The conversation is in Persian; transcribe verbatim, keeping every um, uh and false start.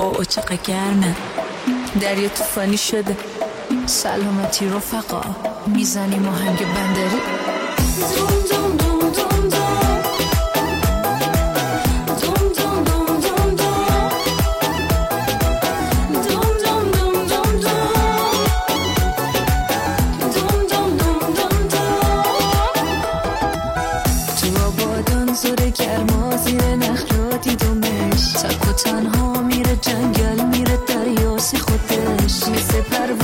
او چقدر گرمه، دریا طوفانی شده. سلامتی رفقا، میزنیم آهنگ بندری. دوم دوم دوم دوم دوم گرما زیر نخلا دیدمش، تک و تنها میره جنگل، میره دریاسی خودش، مثل پرو